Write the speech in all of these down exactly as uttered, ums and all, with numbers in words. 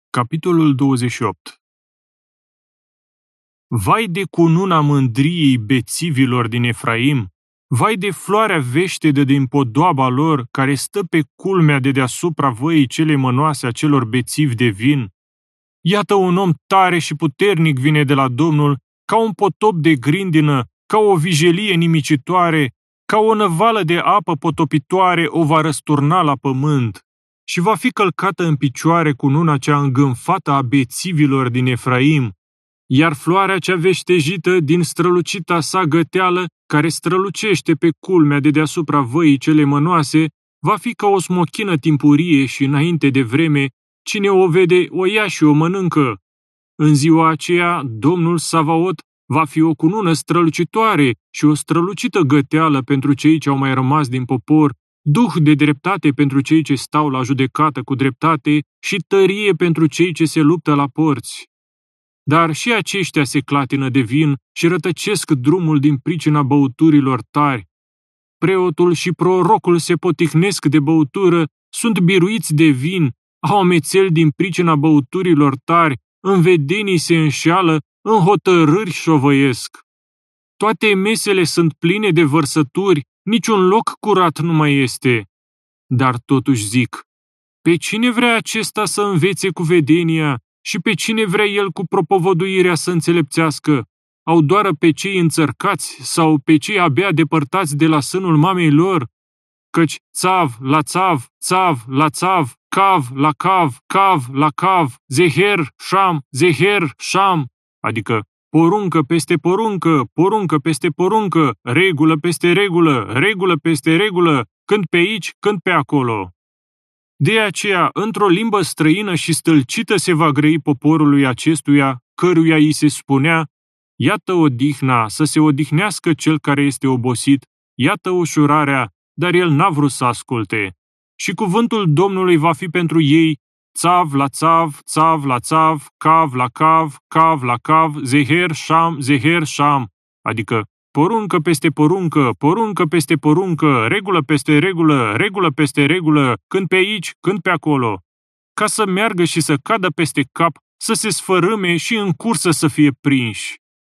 Capitolul douăzeci și opt. Vai de cununa mândriei bețivilor din Efraim! Vai de floarea veștedă din podoaba lor, care stă pe culmea de deasupra văii cele mănoase a celor bețivi de vin! Iată un om tare și puternic vine de la Domnul, ca un potop de grindină, ca o vijelie nimicitoare, ca o năvală de apă potopitoare o va răsturna la pământ. Și va fi călcată în picioare cununa cea îngânfată a bețivilor din Efraim, iar floarea cea veștejită din strălucita sa găteală, care strălucește pe culmea de deasupra văii cele mănoase, va fi ca o smochină timpurie și înainte de vreme, cine o vede o ia și o mănâncă. În ziua aceea, Domnul Savaot va fi o cunună strălucitoare și o strălucită găteală pentru cei ce au mai rămas din popor, duh de dreptate pentru cei ce stau la judecată cu dreptate și tărie pentru cei ce se luptă la porți. Dar și aceștia se clatină de vin și rătăcesc drumul din pricina băuturilor tari. Preotul și prorocul se poticnesc de băutură, sunt biruiți de vin, au amețeli din pricina băuturilor tari, în vedenii se înșeală, în hotărâri șovăiesc. Toate mesele sunt pline de vărsături, niciun loc curat nu mai este. Dar totuși zic, pe cine vrea acesta să învețe cu vedenia și pe cine vrea el cu propovăduirea să înțelepțească? Au doară pe cei înțărcați sau pe cei abia depărtați de la sânul mamei lor? Căci țav la țav, țav la țav, cav la cav, cav la cav, zeher, șam, zeher, șam, adică poruncă peste poruncă, poruncă peste poruncă, regulă peste regulă, regulă peste regulă, când pe aici, când pe acolo. De aceea, într-o limbă străină și stâlcită se va grăi poporului acestuia, căruia îi se spunea, iată odihna, să se odihnească cel care este obosit, iată ușurarea, dar el n-a vrut să asculte. Și cuvântul Domnului va fi pentru ei, țav la țav, țav la țav, cav la cav, cav la cav, zeher, șam, zeher, șam, adică poruncă peste poruncă, poruncă peste poruncă, regulă peste regulă, regulă peste regulă, când pe aici, când pe acolo, ca să meargă și să cadă peste cap, să se sfărâme și în cursă să fie prinși.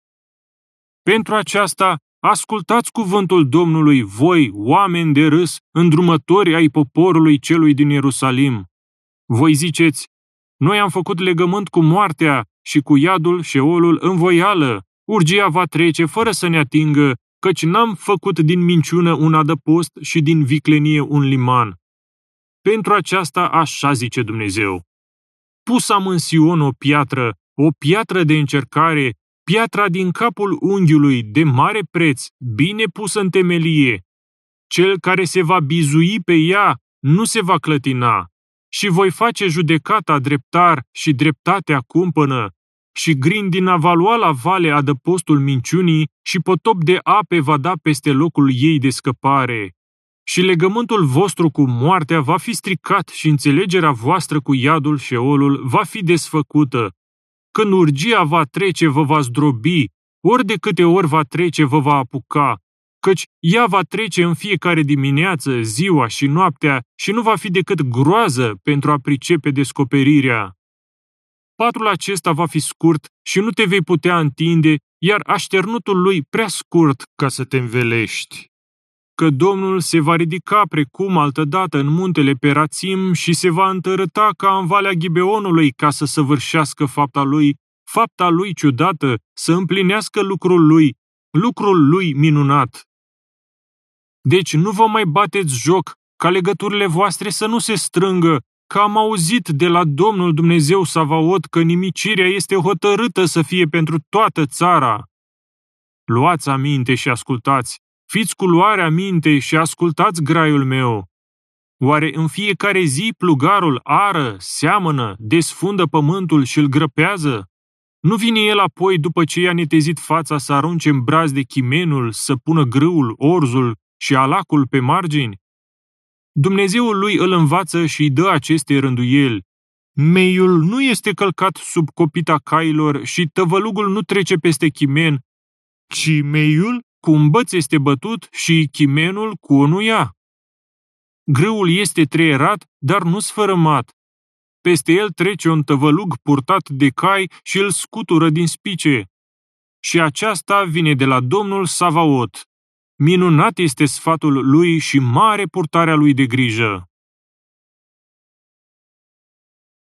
Pentru aceasta, ascultați cuvântul Domnului, voi, oameni de râs, îndrumători ai poporului celui din Ierusalim. Voi ziceți, noi am făcut legământ cu moartea și cu iadul Șeolul în voială, urgia va trece fără să ne atingă, căci n-am făcut din minciună un adăpost și din viclenie un liman. Pentru aceasta așa zice Dumnezeu. Pus am în Sion o piatră, o piatră de încercare, piatra din capul unghiului, de mare preț, bine pusă în temelie. Cel care se va bizui pe ea nu se va clătina. Și voi face judecata dreptar și dreptatea cumpănă, și grindina va lua la vale adăpostul minciunii și potop de ape va da peste locul ei de scăpare. Și legământul vostru cu moartea va fi stricat și înțelegerea voastră cu iadul Șeolul va fi desfăcută. Când urgia va trece, vă va zdrobi, ori de câte ori va trece, vă va apuca, căci ea va trece în fiecare dimineață, ziua și noaptea și nu va fi decât groază pentru a pricepe descoperirea. Patul acesta va fi scurt și nu te vei putea întinde, iar așternutul lui prea scurt ca să te învelești. Că Domnul se va ridica precum altădată în muntele Perațim și se va întărâta ca în valea Gibeonului ca să săvârșească fapta lui, fapta lui ciudată, să împlinească lucrul lui, lucrul lui minunat. Deci nu vă mai bateți joc ca legăturile voastre să nu se strângă, că am auzit de la Domnul Dumnezeu Savaot că nimicirea este hotărâtă să fie pentru toată țara. Luați aminte și ascultați, fiți cu luarea minte și ascultați graiul meu. Oare în fiecare zi plugarul ară, seamănă, desfundă pământul și îl grăpează? Nu vine el apoi după ce i-a netezit fața să arunce în braz de chimenul, să pună grâul, orzul și alacul pe margini? Dumnezeul lui îl învață și îi dă aceste rânduieli. Meiul nu este călcat sub copita cailor și tăvălugul nu trece peste chimen, ci meiul cu un băț este bătut și chimenul cu unuia. Grâul este treierat, dar nu sfărâmat. Peste el trece un tăvălug purtat de cai și îl scutură din spice. Și aceasta vine de la Domnul Savaot. Minunat este sfatul lui și mare purtarea lui de grijă.